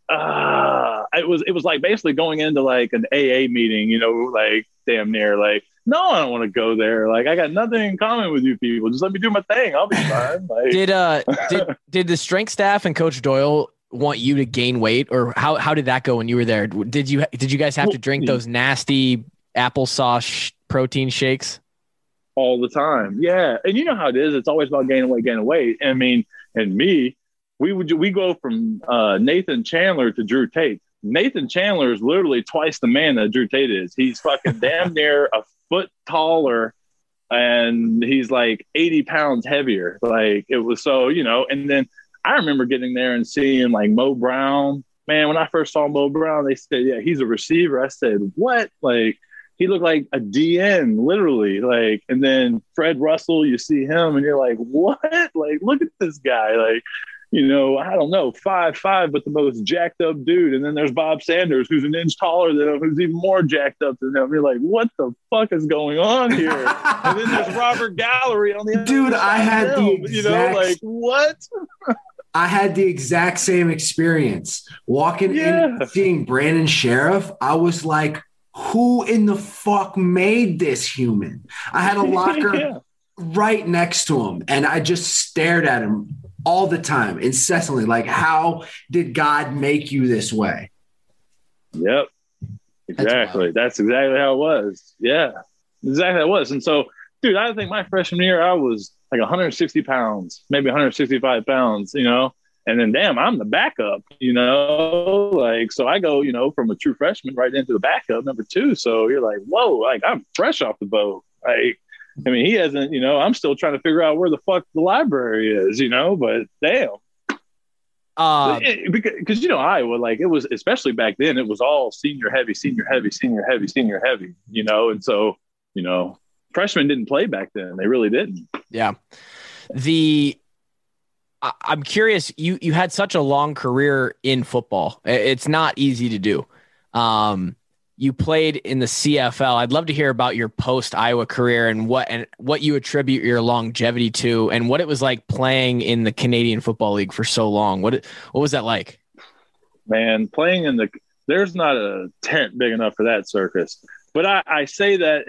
it was like basically going into like an AA meeting. Like damn near like. No, I don't want to go there. Like, I got nothing in common with you people. Just let me do my thing. I'll be fine. Like, did the strength staff and Coach Doyle want you to gain weight, or how did that go when you were there? Did you guys have to drink those nasty applesauce protein shakes all the time? Yeah, and you know how it is. It's always about gaining weight. I mean, and me, we go from Nathan Chandler to Drew Tate. Nathan Chandler is literally twice the man that Drew Tate is. He's fucking damn near a foot taller, and he's like 80 pounds heavier. Like it was so, and then I remember getting there and seeing like Mo Brown. Man, when I first saw Mo Brown, they said, yeah, he's a receiver. I said, what? Like he looked like a DN, literally. Like, and then Fred Russell, you see him and you're like, what? Like, look at this guy. Like, I don't know, 5'5", but the most jacked up dude. And then there's Bob Sanders, who's an inch taller than him, who's even more jacked up than him. You're like, what the fuck is going on here? And then there's Robert Gallery on the other dude. side I had the exact, like what? I had the exact same experience walking in, seeing Brandon Sheriff. I was like, who in the fuck made this human? I had a locker right next to him, and I just stared at him all the time, incessantly. Like, how did God make you this way? Yep. Exactly. That's exactly how it was. Yeah. Exactly how it was. And so, dude, I think my freshman year, I was like 160 pounds, maybe 165 pounds, and then damn, I'm the backup, like, so I go, from a true freshman right into the backup number 2. So you're like, whoa, like I'm fresh off the boat. Like, I mean, he hasn't, I'm still trying to figure out where the fuck the library is, but damn. Because, Iowa, like it was, especially back then, it was all senior heavy. And so, freshmen didn't play back then. They really didn't. Yeah. I'm curious, you had such a long career in football. It's not easy to do. You played in the CFL. I'd love to hear about your post Iowa career and what you attribute your longevity to, and what it was like playing in the Canadian Football League for so long. What was that like? Man, playing there's not a tent big enough for that circus. But I say that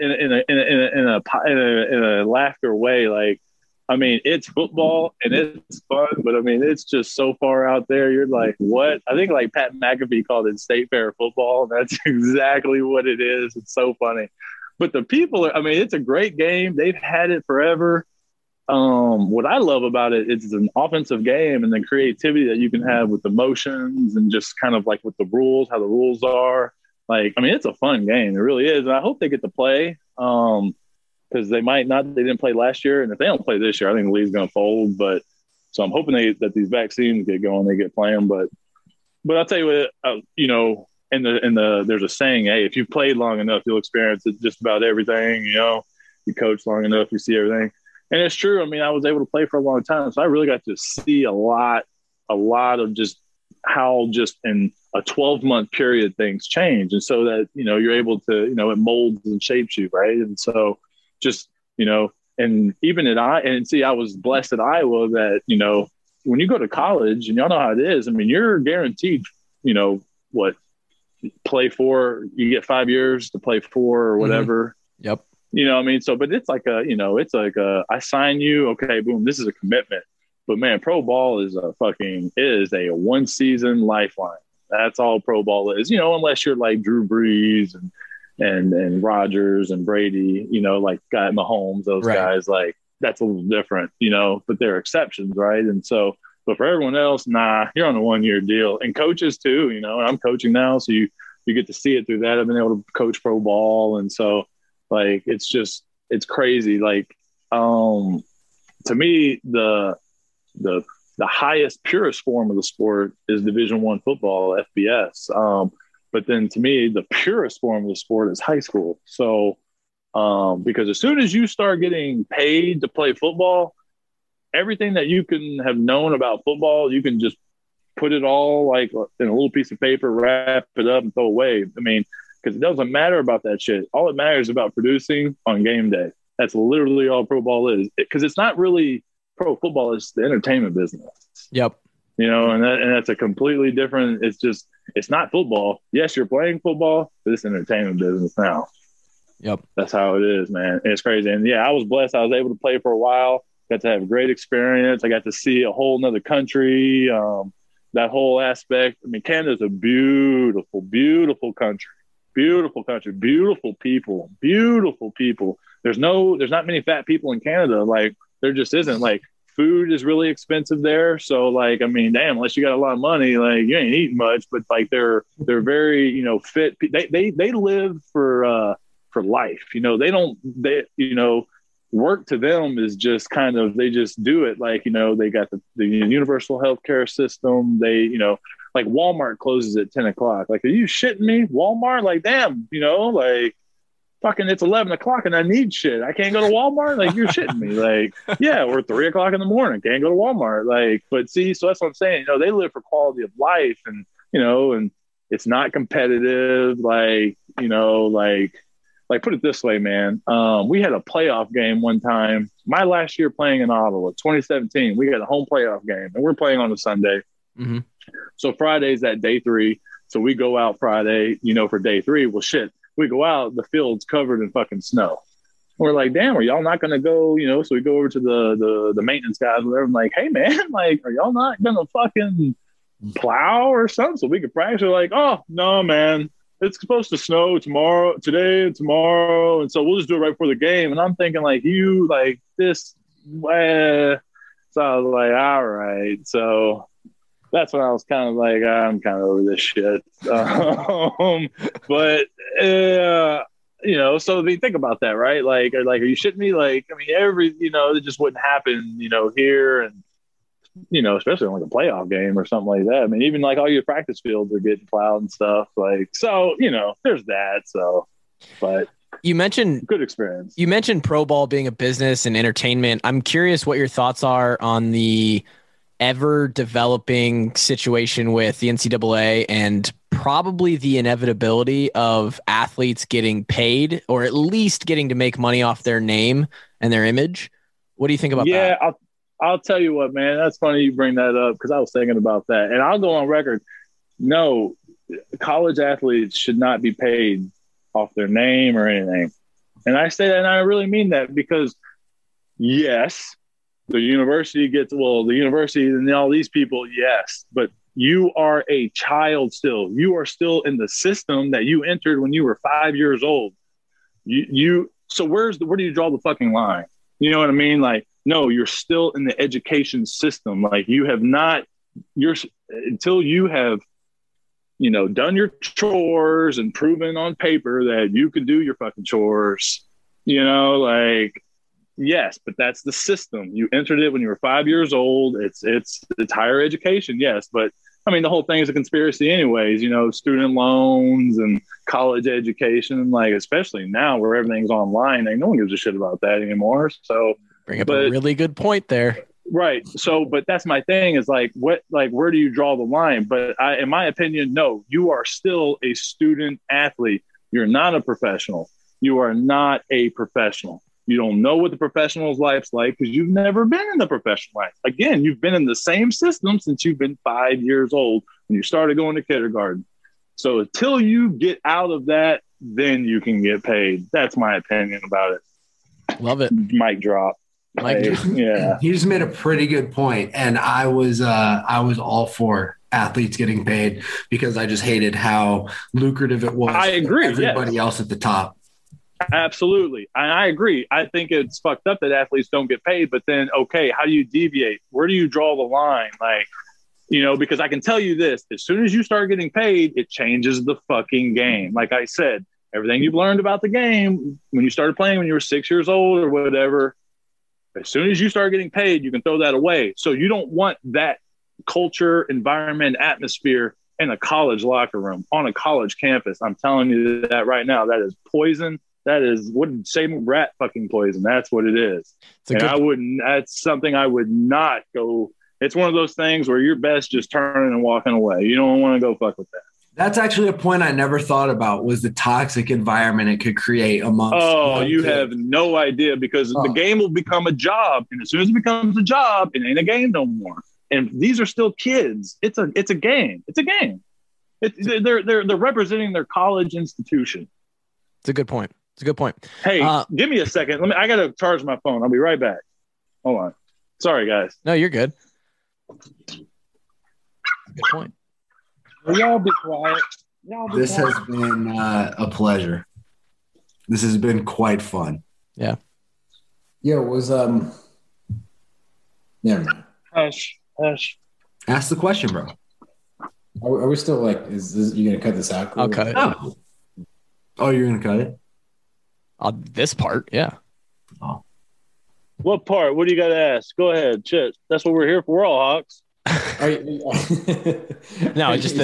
in a laughter way. Like, I mean, it's football and it's fun, but I mean, it's just so far out there. You're like, what? I think like Pat McAfee called it state fair football. And that's exactly what it is. It's so funny. But the people it's a great game. They've had it forever. What I love about it is it's an offensive game, and the creativity that you can have with the motions and just kind of like with the rules, how the rules are. Like, I mean, it's a fun game. It really is. And I hope they get to play. Because they didn't play last year. And if they don't play this year, I think the league's going to fold. But so I'm hoping that these vaccines get going, they get playing. But I'll tell you what, there's a saying, hey, if you've played long enough, you'll experience it, just about everything. You coach long enough, you see everything. And it's true. I mean, I was able to play for a long time. So I really got to see a lot of just how just in a 12-month period, things change. And so that, you're able to, it molds and shapes you. Right. And so, just, and even I was blessed at Iowa that, when you go to college, and y'all know how it is, I mean, you're guaranteed, play for, you get 5 years to play for or whatever. Yep. You know what I mean? So, but it's like I sign you, okay, boom, this is a commitment. But man, pro ball is a 1 season lifeline. That's all pro ball is, unless you're like Drew Brees and Rodgers and Brady, like guy Mahomes, those guys, like that's a little different, but they're exceptions, right? And so, but for everyone else, nah, you're on a 1 year deal. And coaches too, and I'm coaching now, so you get to see it through that. I've been able to coach pro ball, and so like it's crazy. Like to me, the highest, purest form of the sport is Division I football, FBS. But then to me, the purest form of the sport is high school. So because as soon as you start getting paid to play football, everything that you can have known about football, you can just put it all like in a little piece of paper, wrap it up and throw away. I mean, because it doesn't matter about that shit. All it matters is about producing on game day. That's literally all pro ball is. Because it's not really pro football, it's the entertainment business. Yep. And that's a completely different, it's not football. Yes, you're playing football, but it's entertainment business now. Yep. That's how it is, man. It's crazy. And yeah, I was blessed. I was able to play for a while, got to have a great experience. I got to see a whole nother country, that whole aspect. I mean, Canada's a beautiful, beautiful country. Beautiful country, beautiful people. There's not many fat people in Canada. Like there just isn't. Like food is really expensive there. So like, I mean, damn, unless you got a lot of money, like you ain't eating much, but like they're very, fit. They live for life. Work to them is just kind of, they just do it. Like, they got the universal healthcare system. They, like Walmart closes at 10 o'clock. Like, are you shitting me? Walmart? Like, damn, like fucking it's 11 o'clock and I need shit. I can't go to Walmart. Like, you're shitting me. Like, yeah, we're 3 o'clock in the morning. Can't go to Walmart. Like, but see, so that's what I'm saying. They live for quality of life and, and it's not competitive. Like, like put it this way, man. We had a playoff game one time. My last year playing in Ottawa, 2017, we had a home playoff game and we're playing on a Sunday. Mm-hmm. So Friday's that day 3. So we go out Friday, for day 3. Well, shit, we go out, the field's covered in fucking snow. We're like, damn, are y'all not going to go, so we go over to the maintenance guys, whatever. I'm like, hey man, like, are y'all not going to fucking plow or something so we can practice? They're like, oh no, man, it's supposed to snow today and tomorrow. And so we'll just do it right before the game. And I'm thinking like you like this. So I was like, all right. So that's when I was kind of like, I'm kind of over this shit. But, so they think about that, right? Like, are you shitting me? Like, I mean, it just wouldn't happen, here. And, especially on like a playoff game or something like that. I mean, even like all your practice fields are getting plowed and stuff. Like, so, there's that. So, but you mentioned good experience. You mentioned pro ball being a business and entertainment. I'm curious what your thoughts are on the ever developing situation with the NCAA and probably the inevitability of athletes getting paid or at least getting to make money off their name and their image. What do you think about that? Yeah, I'll tell you what, man, that's funny you bring that up because I was thinking about that. And I'll go on record. No, college athletes should not be paid off their name or anything. And I say that and I really mean that because, yes, the university and all these people, yes, but you are a child still. You are still in the system that you entered when you were 5 years old. So where do you draw the fucking line? You know what I mean? Like, no, you're still in the education system. Like until you have, done your chores and proven on paper that you can do your fucking chores, yes, but that's the system. You entered it when you were 5 years old. It's higher education. Yes. But I mean, the whole thing is a conspiracy anyways, student loans and college education, like, especially now where everything's online, like no one gives a shit about that anymore. So, bring up a really good point there. Right. So, but that's my thing is like, where do you draw the line? But in my opinion, no, you are still a student athlete. You're not a professional. You are not a professional. You don't know what the professional's life's like because you've never been in the professional life. Again, you've been in the same system since you've been 5 years old when you started going to kindergarten. So until you get out of that, then you can get paid. That's my opinion about it. Love it. Mic drop. Yeah. He just made a pretty good point, and I was all for athletes getting paid because I just hated how lucrative it was. I agree. For everybody else at the top. Absolutely. I agree. I think it's fucked up that athletes don't get paid, but then, okay, how do you deviate? Where do you draw the line? Like, because I can tell you this, as soon as you start getting paid, it changes the fucking game. Like I said, everything you've learned about the game when you started playing when you were 6 years old or whatever, as soon as you start getting paid, you can throw that away. So you don't want that culture, environment, atmosphere in a college locker room, on a college campus. I'm telling you that right now. That is poison. That is same rat fucking poison. That's what it is. That's something I would not go. It's one of those things where you're best just turning and walking away. You don't want to go fuck with that. That's actually a point I never thought about, was the toxic environment it could create amongst. Oh, you have no idea, because the game will become a job. And as soon as it becomes a job, it ain't a game no more. And these are still kids. It's a game. It's a game. They're representing their college institution. It's a good point. Hey, give me a second. I got to charge my phone. I'll be right back. Hold on. Sorry, guys. No, you're good. Good point. Will y'all be quiet? This has been a pleasure. This has been quite fun. Yeah. Yo, was never mind. Hush. Ask the question, bro. Are we still like? Is this, you gonna cut this out? I'll cut it. Oh, you're gonna cut it? This part, yeah. Oh. What part? What do you got to ask? Go ahead, shit. That's what we're here for. We're all Hawks. No, just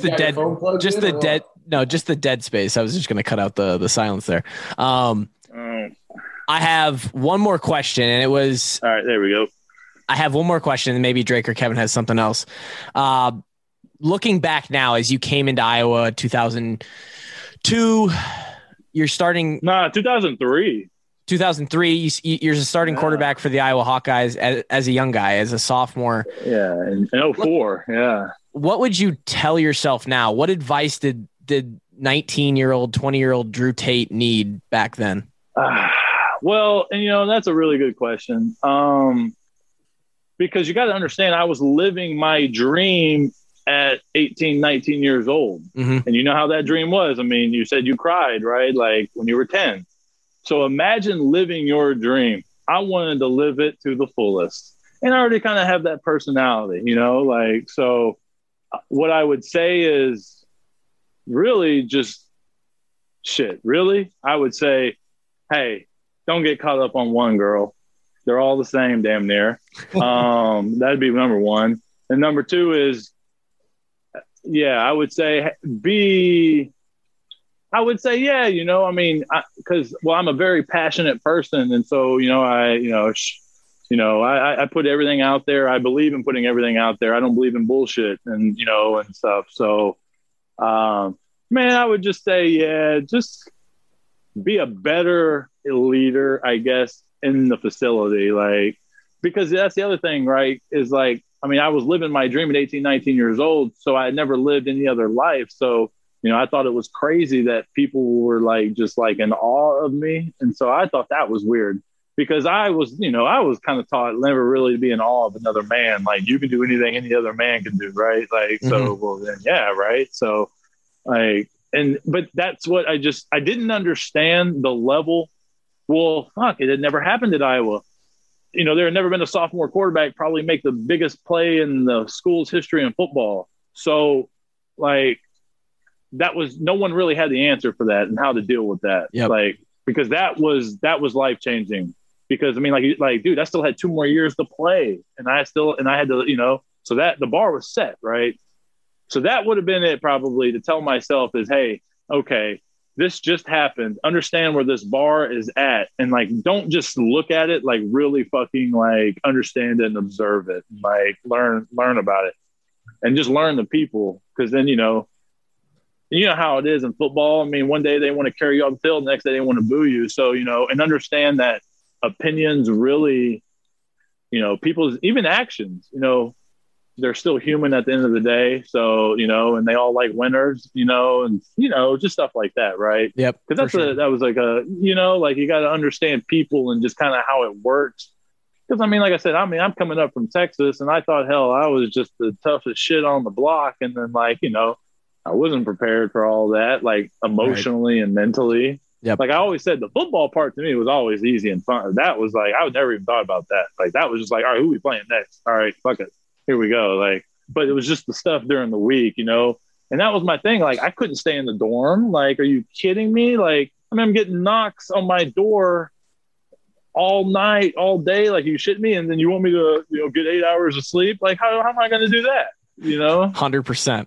the dead space. I was just gonna cut out the silence there. I have one more question, and it was all right. There we go. I have one more question, and maybe Drake or Kevin has something else. Looking back now, as you came into Iowa 2002, you're starting. 2003. 2003, you're a starting quarterback for the Iowa Hawkeyes as a young guy, as a sophomore. Yeah, in 04, yeah. What would you tell yourself now? What advice did 19-year-old, 20-year-old Drew Tate need back then? Well, and that's a really good question. Because you got to understand, I was living my dream at 18, 19 years old. Mm-hmm. And you know how that dream was. I mean, you said you cried, right? Like when you were 10. So imagine living your dream. I wanted to live it to the fullest. And I already kind of have that personality, so what I would say is really just shit. Really? I would say, hey, don't get caught up on one girl. They're all the same damn near. That'd be number one. And number two is, I would say because I'm a very passionate person. And so, I put everything out there. I believe in putting everything out there. I don't believe in bullshit and stuff. So, I would just say, just be a better leader, I guess, in the facility. Because that's the other thing, right? Is I was living my dream at 18, 19 years old. So I had never lived any other life. So, I thought it was crazy that people were just in awe of me. And so I thought that was weird because I was kind of taught never really to be in awe of another man. You can do anything any other man can do. Right. So, well then, yeah. Right. So but that's what I didn't understand the level. Well, fuck, it had never happened at Iowa. There had never been a sophomore quarterback probably make the biggest play in the school's history in football. So that was, no one really had the answer for that and how to deal with that. Yep. Because that was life-changing because dude, I still had 2 more years to play and I had to, so that the bar was set. Right. So that would have been it probably to tell myself is, hey, okay, this just happened. Understand where this bar is at. And don't just look at it, really fucking understand it and observe it. Learn about it and just learn the people. Cause then, you know how it is in football. I mean, one day they want to carry you off the field, the next day they want to boo you. So, and understand that opinions really, people's even actions, they're still human at the end of the day. So, and they all like winners, and, just stuff like that. Right. Yep. Cause that was like like you got to understand people and just kind of how it works. Cause like I said, I'm coming up from Texas and I thought, hell, I was just the toughest shit on the block. And then I wasn't prepared for all that, like emotionally and mentally. Yep. Like I always said, the football part to me was always easy and fun. That was like, I would never even thought about that. Like that was just like, all right, who we playing next? All right, fuck it. Here we go. Like, but it was just the stuff during the week, and that was my thing. Like I couldn't stay in the dorm. Like, are you kidding me? Like, I'm getting knocks on my door all night, all day. Like you shit me. And then you want me to, get 8 hours of sleep. Like how am I going to do that? 100%.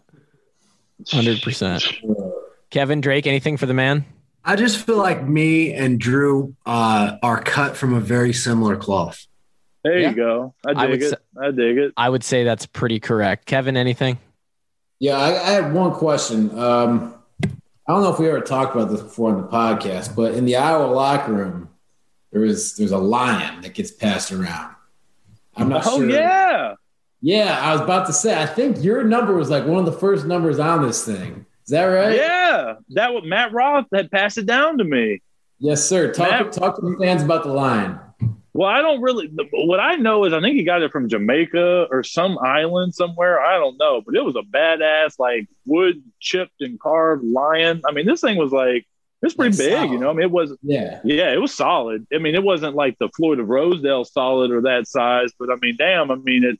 Kevin, Drake, anything for the man? I just feel like me and Drew are cut from a very similar cloth. There you go. I dig it. I would say that's pretty correct. Kevin, anything? Yeah, I had one question. I don't know if we ever talked about this before on the podcast, but in the Iowa locker room, there's a lion that gets passed around. I'm not sure. Oh, yeah. Yeah, I was about to say, I think your number was like one of the first numbers on this thing. Is that right? Yeah, that was Matt Roth had passed it down to me. Yes, sir. Talk to the fans about the line. Well, I don't really. What I know is I think he got it from Jamaica or some island somewhere. I don't know, but it was a badass, like wood chipped and carved lion. This thing was like it's pretty big, solid. It was it was solid. It wasn't like the Floyd of Rosedale solid or that size, but damn, it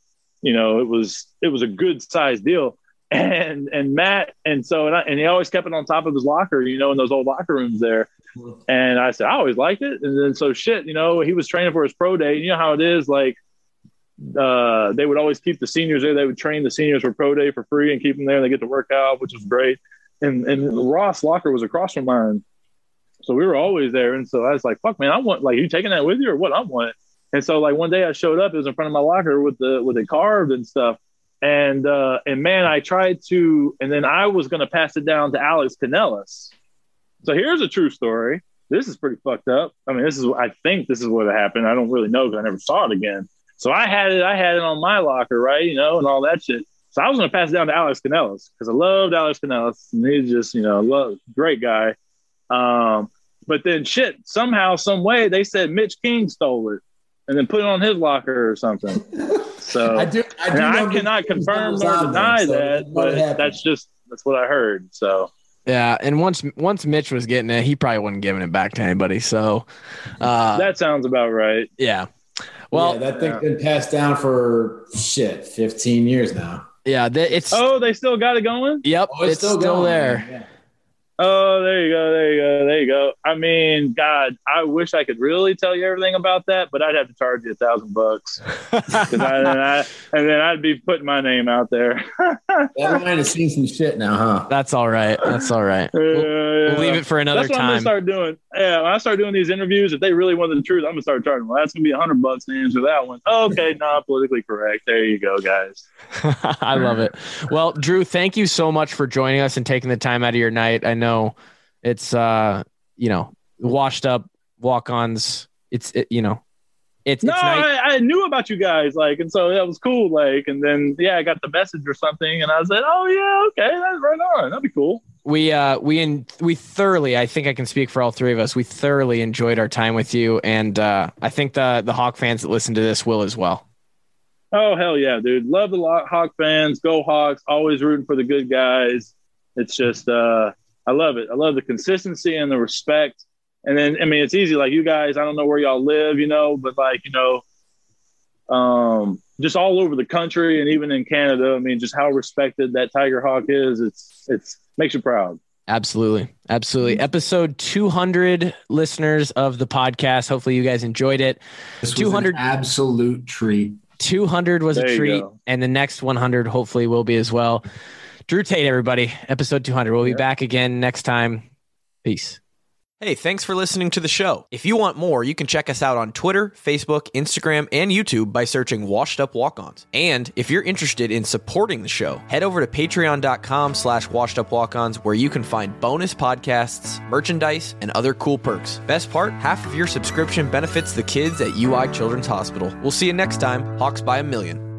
it was a good size deal. And Matt, and he always kept it on top of his locker, in those old locker rooms there. And I said, I always liked it. And then he was training for his pro day. You know how it is, like they would always keep the seniors there. They would train the seniors for pro day for free and keep them there. And they get to work out, which was great. And Ross' locker was across from mine. So we were always there. And so I was like, fuck, man, I want, like, you taking that with you or what? I want. And so like one day I showed up, it was in front of my locker with it carved and stuff. And man, I tried to, and then I was going to pass it down to Alex Kanellis. So here's a true story. This is pretty fucked up. I think this is what happened. I don't really know because I never saw it again. So I had it on my locker, right? And all that shit. So I was going to pass it down to Alex Kanellis because I loved Alex Kanellis. And he's just, great guy. But then somehow, some way they said Mitch King stole it and then put it on his locker or something. So I cannot confirm nor deny that, but that's what I heard. So. Yeah, and once Mitch was getting it, he probably wasn't giving it back to anybody. So that sounds about right. Yeah. Well, that thing's been passed down for 15 years now. Yeah, they still got it going? Yep, it's still there. Yeah. Oh, there you go. God, I wish I could really tell you everything about that, but I'd have to charge you $1,000 and then I'd be putting my name out there. That line has seen some shit now, huh? That's all right. We'll leave it for another time. That's what I'm gonna start doing. Yeah, when I start doing these interviews, if they really wanted the truth, I'm gonna start charging. Well, that's gonna be $100 to answer that one. Okay, not politically correct. There you go, guys. I love it. Well, Drew, thank you so much for joining us and taking the time out of your night. I know it's washed up walk-ons. It's nice. I knew about you guys, and so that was cool. And then I got the message or something, and I said, oh yeah, okay, that's right on. That'd be cool. We thoroughly, I think I can speak for all three of us. We thoroughly enjoyed our time with you, and I think the Hawk fans that listen to this will as well. Oh hell yeah, dude! Love the Hawk fans. Go Hawks! Always rooting for the good guys. It's just I love it. I love the consistency and the respect. And then, it's easy. Like you guys, I don't know where y'all live, but just all over the country and even in Canada, just how respected that Tiger Hawk is. It's makes you proud. Absolutely. Episode 200, listeners of the podcast. Hopefully you guys enjoyed it. This 200 was an absolute treat. 200 was a treat. And the next 100 hopefully will be as well. Drew Tate, everybody. Episode 200. We'll be back again next time. Peace. Hey, thanks for listening to the show. If you want more, you can check us out on Twitter, Facebook, Instagram, and YouTube by searching Washed Up Walk-Ons. And if you're interested in supporting the show, head over to patreon.com/washedupwalk-ons where you can find bonus podcasts, merchandise, and other cool perks. Best part, half of your subscription benefits the kids at UI Children's Hospital. We'll see you next time. Hawks by a million.